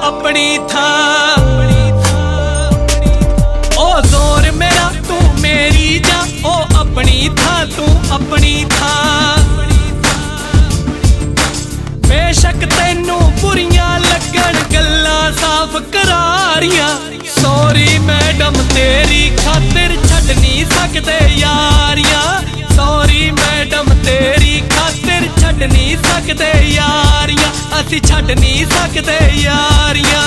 अपनी था। ओ जोर मेरा तू मेरी जा, ओ अपनी था तू अपनी था। बेशक तेनू बुरियां लगन गल्लां साफ करारियां, सॉरी मैडम तेरी खातिर छड्ड नहीं सकदे यारियां। सॉरी मैडम तेरी खातिर छड्ड नहीं सकदे यारियां, असीं छड्ड नहीं सकदे यारियां।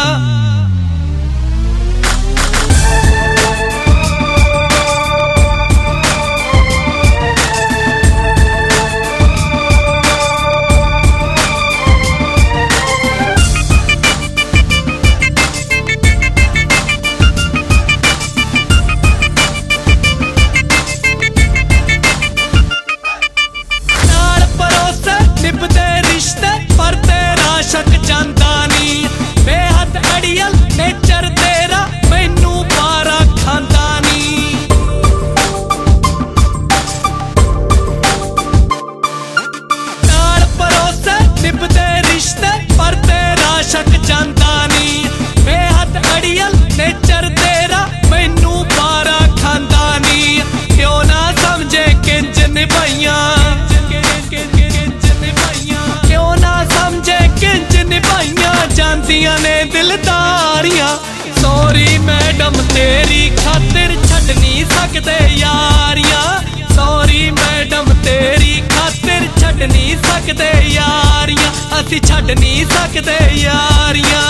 ने दिलदारियां, सॉरी मैडम तेरी खातिर छड्ड नहीं सकदे यारियां। सॉरी मैडम तेरी खातिर छड्ड नहीं सकदे यारियां, असीं छड्ड नहीं सकदे यारियां।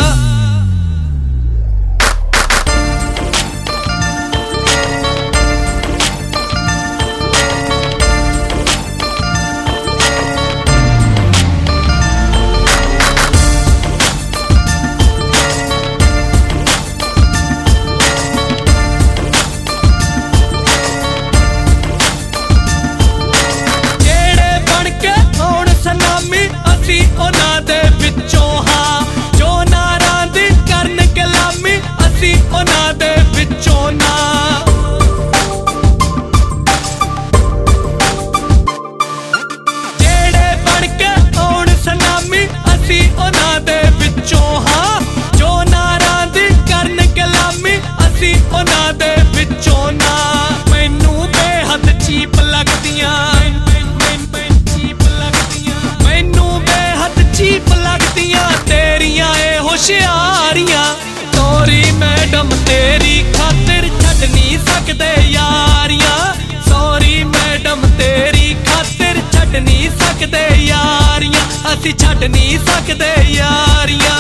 सॉरी मैडम तेरी खातिर छड्ड नहीं सकदे यारियां। सॉरी मैडम तेरी खातिर छड्ड नहीं सकदे यारियां, असीं छड्ड नहीं सकदे यारियां।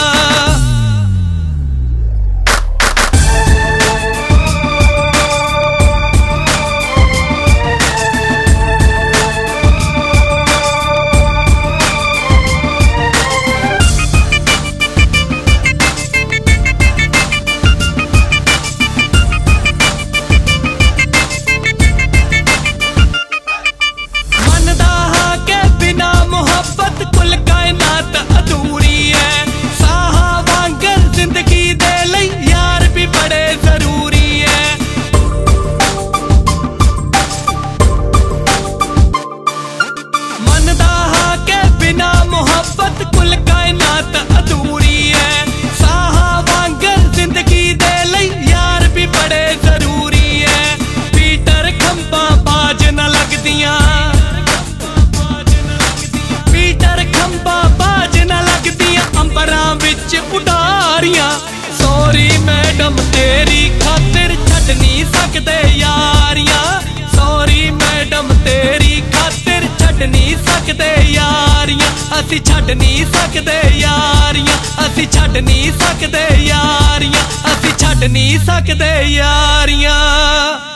सॉरी मैडम तेरी खातिर छड्ड नहीं सकदे यारियां। सॉरी मैडम तेरी खातिर छड्ड नहीं सकदे यारियां, असीं छड्ड नहीं सकदे यारियां, असीं छड्ड नहीं सकदे यारियां, असीं छड्ड नहीं सकदे यारियां।